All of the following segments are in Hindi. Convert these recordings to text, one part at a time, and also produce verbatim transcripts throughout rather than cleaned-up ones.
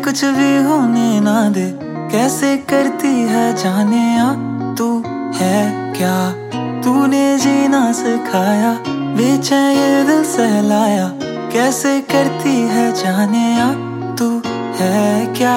कुछ भी होने ना दे। कैसे करती है जाने आ, तू है क्या? तूने जीना सिखाया, बेचैन ये दिल सहलाया। कैसे करती है जाने आ, तू है क्या?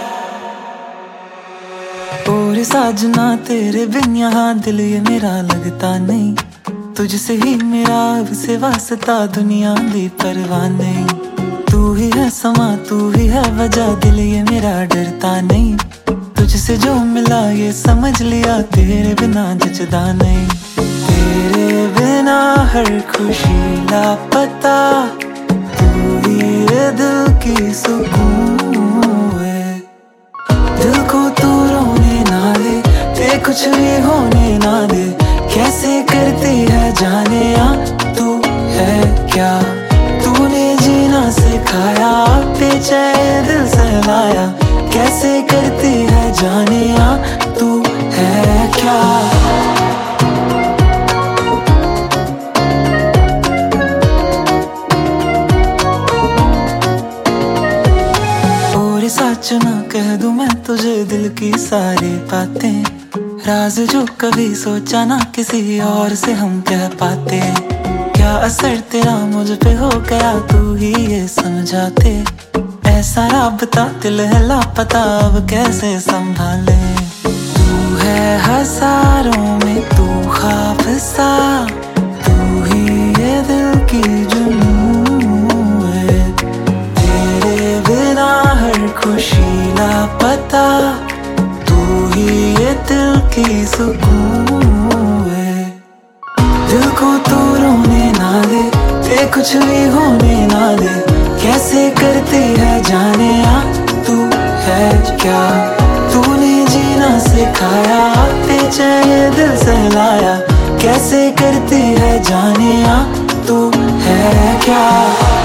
और साजना तेरे बिन यहाँ दिल ये मेरा लगता नहीं। तुझसे ही मेरा अब से वास्ता, दुनिया दी परवाह नहीं। तू ही है समा, तू ही है वजह, दिल ये मेरा डरता नहीं। तुझसे जो मिला ये समझ लिया, तेरे बिना जचदा नहीं। तेरे बिना हर खुशी लापता, तू ही है दिल की सुकून है। दिल को तू रोने ना दे, ते कुछ भी होने ना दे। कैसे करती है जाने आ, तू है क्या? तूने जीना सिखाया, बेचैन दिल सहलाया। कैसे करती है जाने आ, तू है क्या? और सच ना कह दूं मैं तुझे दिल की सारी बातें, राज जो कभी सोचा ना किसी और से हम कह पाते। क्या असर तेरा मुझ पे हो गया, तू ही ये समझाते। ऐसा राबता दिल है लापता, अब कैसे संभाले? तू है हजारों में तू ख्वाब सा, तू ही ये दिल की जुनून है। तेरे बिना हर खुशी लापता, ये दिल की सुकून है। दिल को तू रोने ना दे, ते कुछ भी होने ना दे। कैसे करती है जाने आ, तू है क्या? तूने जीना सिखाया, बेचैन ये दिल सहलाया। कैसे करती है जाने आ, तू है क्या?